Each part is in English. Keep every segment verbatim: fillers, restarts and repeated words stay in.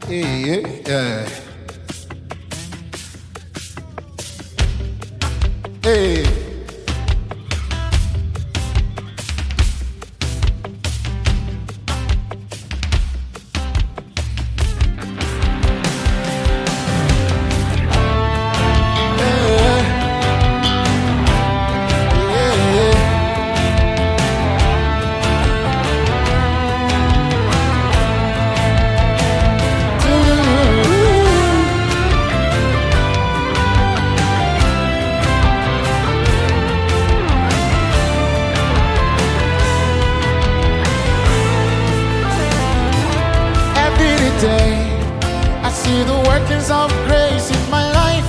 Hey, yeah. Hey. Day, I see the workings of grace in my life.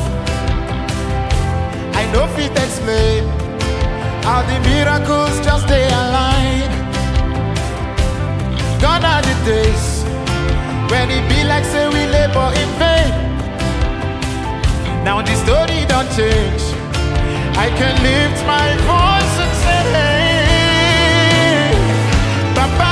I know fit explain how the miracles just they align. Gone are the days when it be like say we labor in vain. Now the story don't change. I can lift my voice and say, hey, Papa.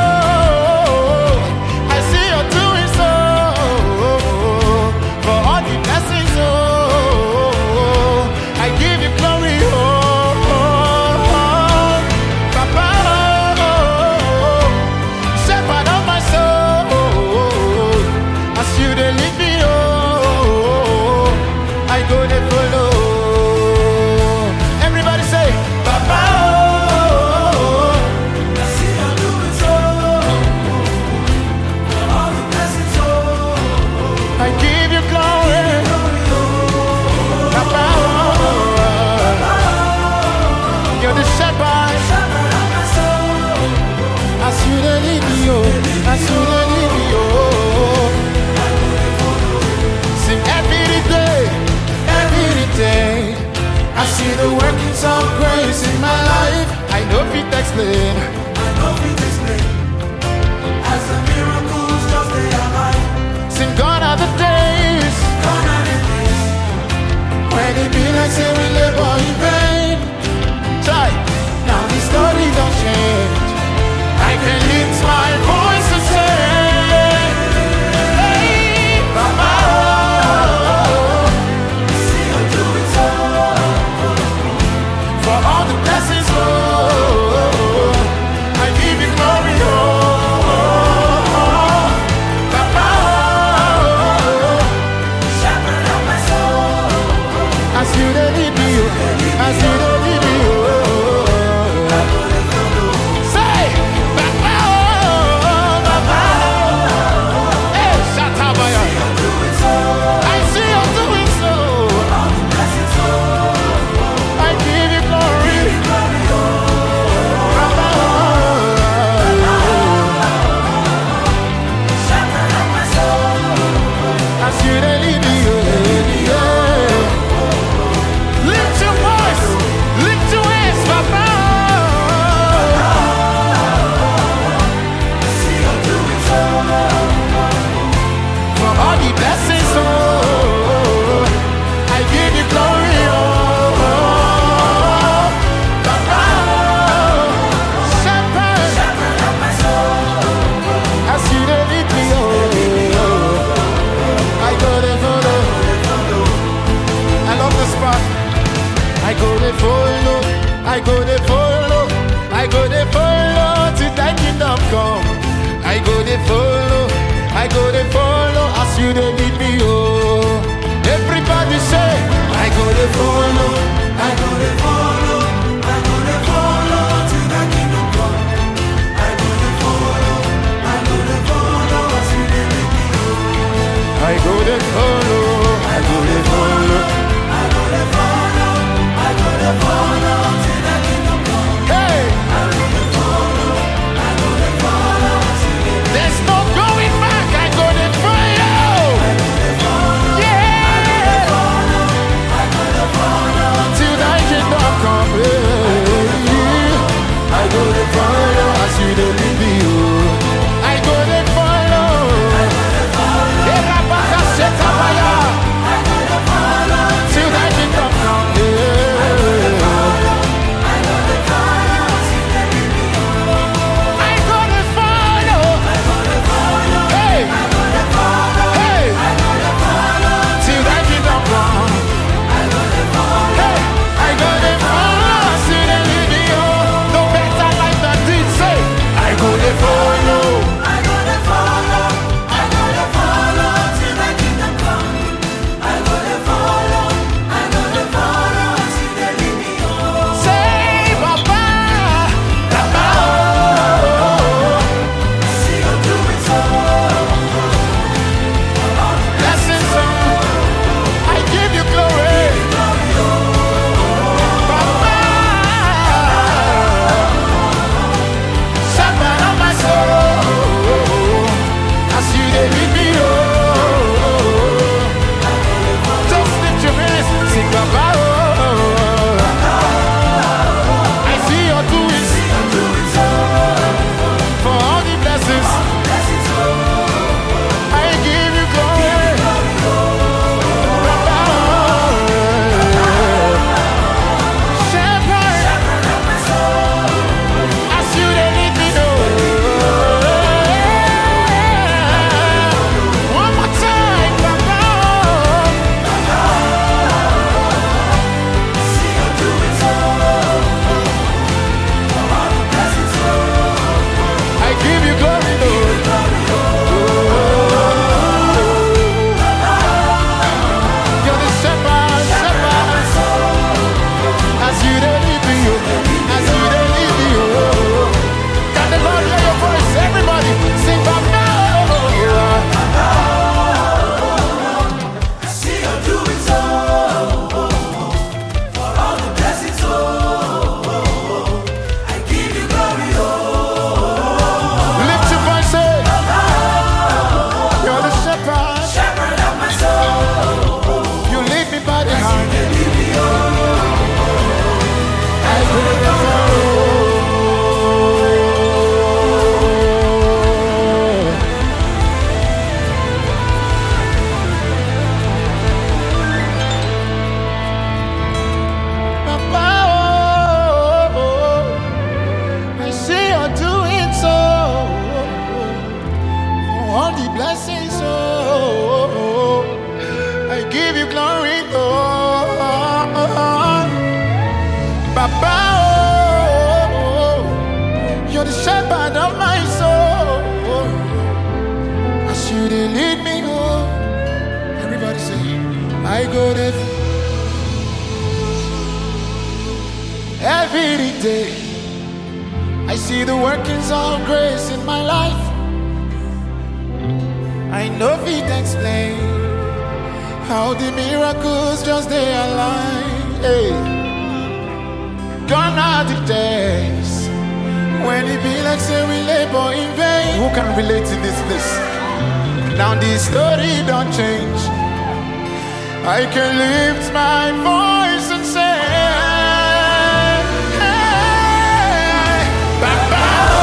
Sing every day, every day. I see the workings of grace in my life. I know fit explain. I know fit explain. As the miracles just they align. Sing gone are the days, Gone are the days when it be like say we labor in vain. Try. Now the story don't change. I can lift my voice and say, hey, Papa, see you do it so. for all the blessings, oh, I give you glory, oh, Papa, Shepherd of my soul. as you dey lead me, oh, as you dey lead me, oh. I go to follow, I go to follow, I go to follow till thy kingdom come. I go to follow, I go to follow as you dey lead me, oh. Everybody say, I go to follow, I go to follow, I go to follow till the kingdom come. I go to follow, I go to follow as you dey lead me, oh. I go to follow, I go to follow, I go to follow, I go to follow till the kingdom come. hey, I go to follow, I go to follow as you dey lead me. there's no going back. I go to follow, I go to follow, yeah, I go to follow till thy kingdom come. the blessings, oh, I give you glory, Lord. Baba, oh, you're the shepherd of my soul. As you dey lead me, oh, everybody say, I go there every day. I see the workings of grace in my life. I know it explain how the miracles just they align. Hey, gone are the days when it be like say we labor in vain. Who can relate to this list? Now the story don't change. I can lift my voice and say, hey, Baba,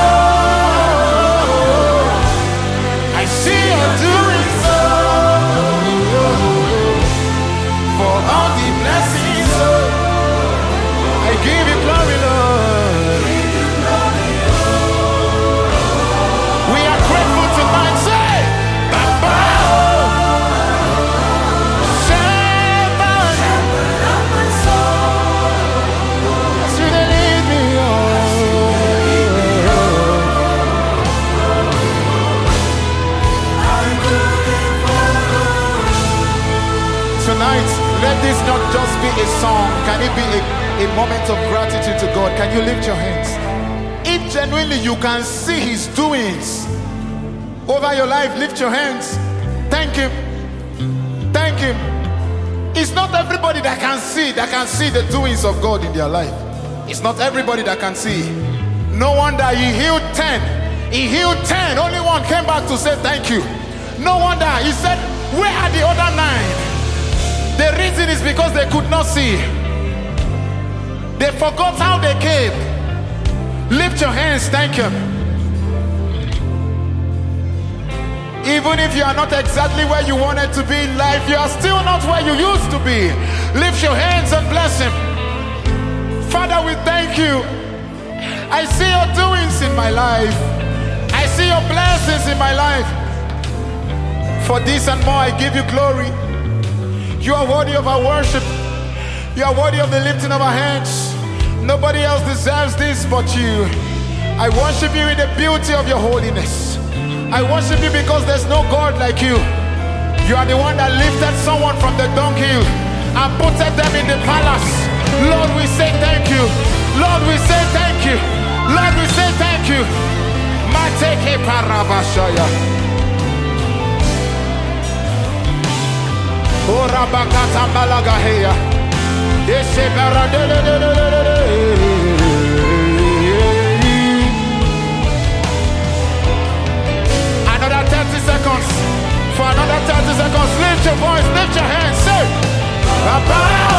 I see you doing so for all the blessings. I give you glory, Lord. We are grateful tonight. Say, Baba, shepherd of my soul, as you lead me on. Tonight, let this not just be a song. Can it be a, a moment of gratitude to God? Can you lift your hands? If genuinely you can see His doings over your life, lift your hands. Thank Him. Thank Him. It's not everybody that can see, that can see the doings of God in their life. It's not everybody that can see. No wonder He healed ten. He healed ten. Only one came back to say thank you. No wonder He said, where are the other nine? The reason is because they could not see. They forgot how they came. Lift your hands, thank Him. Even if you are not exactly where you wanted to be in life, you are still not where you used to be. Lift your hands and bless Him. Father, we thank you. I see your doings in my life. I see your blessings in my life. For this and more, I give you glory. You are worthy of our worship. You are worthy of the lifting of our hands. Nobody else deserves this but you. I worship you in the beauty of your holiness. I worship you because there's no God like you. You are the one that lifted someone from the dunghill and put them in the palace. Lord, we say thank you. Lord, we say thank you. Lord, we say thank you. Mateke parabashaya. Ora bakata malagaheya. Dese baradele. Another thirty seconds. For another thirty seconds, lift your voice, lift your hands, say, Baba.